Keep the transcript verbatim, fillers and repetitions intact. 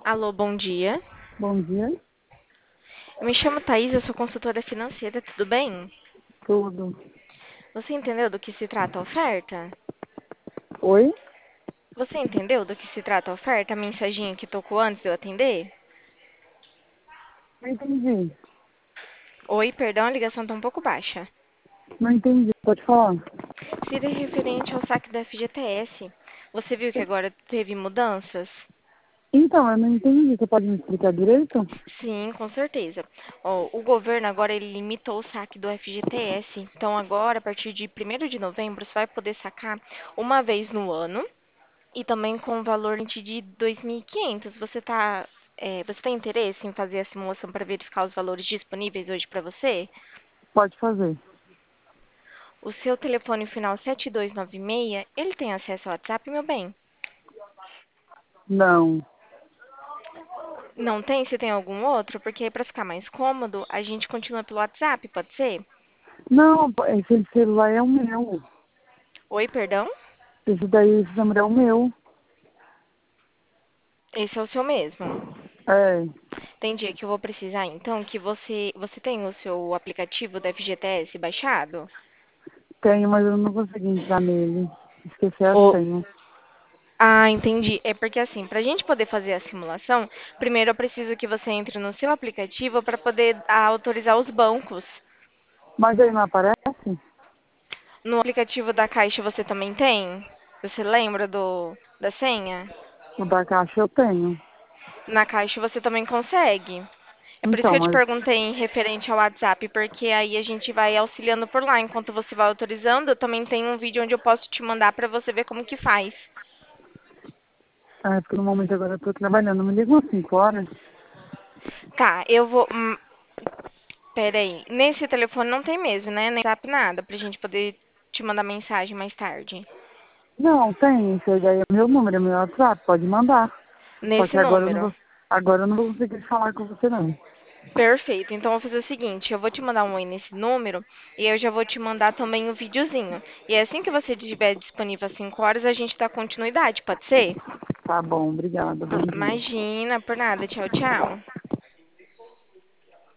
Alô, bom dia. Bom dia, Eu me chamo Thaís, eu sou consultora financeira, tudo bem? tudo. Você entendeu do que se trata a oferta? Oi? Você entendeu do que se trata a oferta? A mensaginha que tocou antes de eu atender? Não entendi. Oi, perdão, a ligação tá um pouco baixa. Não entendi. Pode falar? Seria referente ao saque da F G T S. Você viu que agora teve mudanças? Então, eu não entendi. Você pode me explicar direito? Sim, com certeza. Ó, o governo agora ele limitou o saque do F G T S. Então agora, a partir de primeiro de novembro, você vai poder sacar uma vez no ano. E também com um valor de dois mil e quinhentos. Você tá, é, você tem interesse em fazer a simulação para verificar os valores disponíveis hoje para você? Pode fazer. O seu telefone final sete dois nove seis, ele tem acesso ao WhatsApp, meu bem? Não. Não tem? Se tem algum outro? Porque aí para ficar mais cômodo, a gente continua pelo WhatsApp, pode ser? Não, esse celular é o meu. Oi, perdão? Esse daí, esse número é o meu. Esse é o seu mesmo. É, Tem dia que eu vou precisar, então, que você, você tem o seu aplicativo da F G T S baixado? tenho, mas eu não consegui entrar nele. Esqueci a Ou senha. Ah, entendi. É porque assim, para a gente poder fazer a simulação, primeiro eu preciso que você entre no seu aplicativo para poder ah, autorizar os bancos. Mas aí não aparece? No aplicativo da Caixa você também tem? Você lembra do da senha? O da caixa eu tenho. Na Caixa você também consegue. É por isso que Então, eu te mas perguntei em referente ao WhatsApp, porque aí a gente vai auxiliando por lá enquanto você vai autorizando. Eu também tenho um vídeo onde eu posso te mandar para você ver como que faz. é porque no momento agora eu tô trabalhando. Me liga umas cinco horas. Tá, eu vou. hum, Peraí, nesse telefone não tem mesmo, né? Nem WhatsApp nada, pra gente poder te mandar mensagem mais tarde. Não, tem. Esse daí é meu número, é meu WhatsApp. Pode mandar. Só Nesse que agora eu não número. vou, agora eu não vou conseguir falar com você, não. Perfeito. Então eu vou fazer o seguinte, eu vou te mandar um oi nesse número e eu já vou te mandar também um videozinho. E assim que você estiver disponível às cinco horas, a gente dá continuidade, pode ser? Tá bom, obrigada. Bom dia. Imagina, por nada. Tchau, tchau.